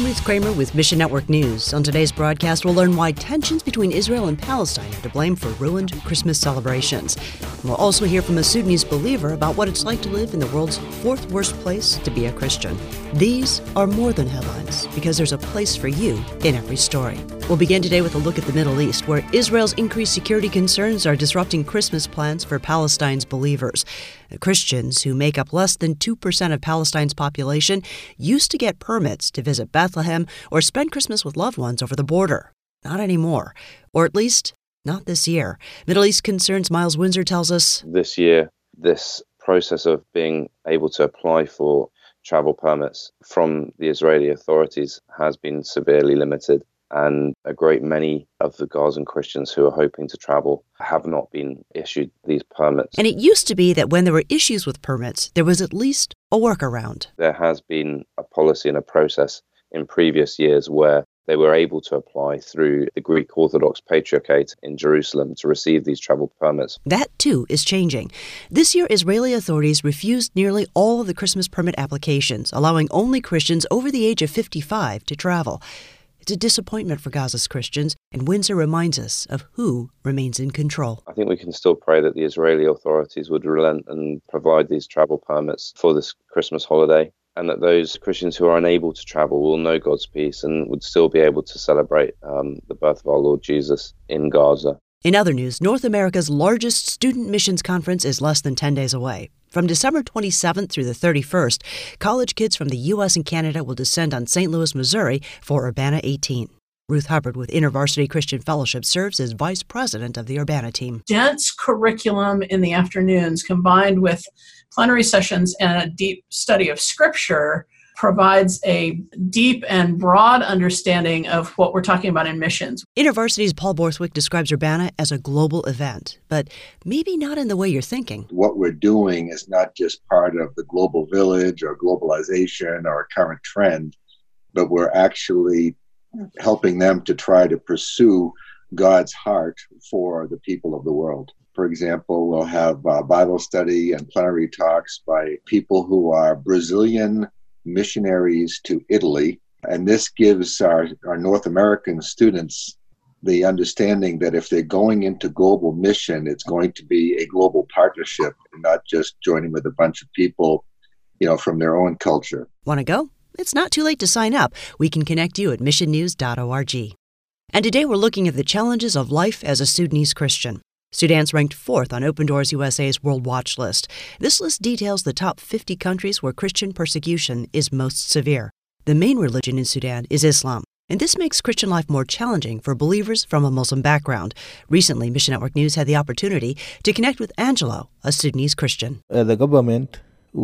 Ruth Kramer with Mission Network News. On today's broadcast, we'll learn why tensions between Israel and Palestine are to blame for ruined Christmas celebrations. We'll also hear from a Sudanese believer about what it's like to live in the world's fourth worst place to be a Christian. These are more than headlines, because there's a place for you in every story. We'll begin today with a look at the Middle East, where Israel's increased security concerns are disrupting Christmas plans for Palestine's believers. The Christians, who make up less than 2% of Palestine's population, used to get permits to visit Bethlehem or spend Christmas with loved ones over the border. Not anymore, or at least not this year. Middle East Concerns Miles Windsor tells us, this year, this process of being able to apply for travel permits from the Israeli authorities has been severely limited. And a great many of the Gazan Christians who are hoping to travel have not been issued these permits. And it used to be that when there were issues with permits, there was at least a workaround. There has been a policy and a process in previous years where they were able to apply through the Greek Orthodox Patriarchate in Jerusalem to receive these travel permits. That, too, is changing. This year, Israeli authorities refused nearly all of the Christmas permit applications, allowing only Christians over the age of 55 to travel. It's a disappointment for Gaza's Christians, and Windsor reminds us of who remains in control. I think we can still pray that the Israeli authorities would relent and provide these travel permits for this Christmas holiday, and that those Christians who are unable to travel will know God's peace and would still be able to celebrate the birth of our Lord Jesus in Gaza. In other news, North America's largest student missions conference is less than 10 days away. From December 27th through the 31st, college kids from the U.S. and Canada will descend on St. Louis, Missouri for Urbana 18. Ruth Hubbard with InterVarsity Christian Fellowship serves as vice president of the Urbana team. Dense curriculum in the afternoons combined with plenary sessions and a deep study of Scripture provides a deep and broad understanding of what we're talking about in missions. InterVarsity's Paul Borthwick describes Urbana as a global event, but maybe not in the way you're thinking. What we're doing is not just part of the global village or globalization or a current trend, but we're actually helping them to try to pursue God's heart for the people of the world. For example, we'll have Bible study and plenary talks by people who are Brazilian missionaries to Italy. And this gives our North American students the understanding that if they're going into global mission, it's going to be a global partnership and not just joining with a bunch of people, from their own culture. Want to go? It's not too late to sign up. We can connect you at missionnews.org. And today we're looking at the challenges of life as a Sudanese Christian. Sudan's ranked 4th on Open Doors USA's World Watch list. This list details the top 50 countries where Christian persecution is most severe. The main religion in Sudan is Islam, and this makes Christian life more challenging for believers from a Muslim background. Recently, Mission Network News had the opportunity to connect with Angelo, a Sudanese Christian. The government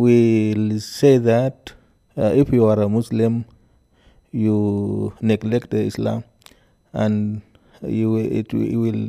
will say that if you are a Muslim, you neglect Islam, and it will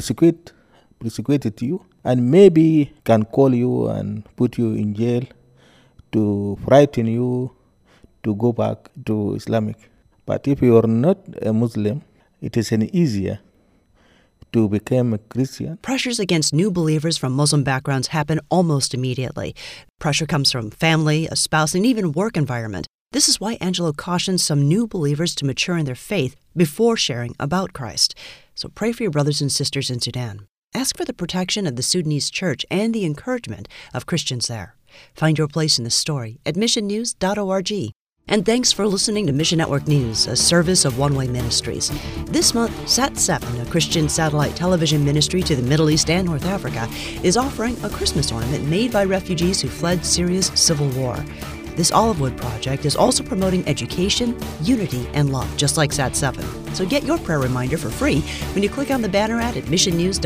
persecuted you, and maybe can call you and put you in jail to frighten you to go back to Islamic. But if you are not a Muslim, it is easier to become a Christian. Pressures against new believers from Muslim backgrounds happen almost immediately. Pressure comes from family, a spouse, and even work environment. This is why Angelo cautions some new believers to mature in their faith before sharing about Christ. So pray for your brothers and sisters in Sudan. Ask for the protection of the Sudanese church and the encouragement of Christians there. Find your place in the story at missionnews.org. And thanks for listening to Mission Network News, a service of One Way Ministries. This month, Sat7, a Christian satellite television ministry to the Middle East and North Africa, is offering a Christmas ornament made by refugees who fled Syria's civil war. This olive wood project is also promoting education, unity, and love, just like Sat7. So get your prayer reminder for free when you click on the banner ad at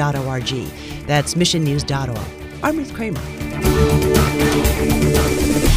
missionnews.org. That's missionnews.org. I'm Ruth Kramer.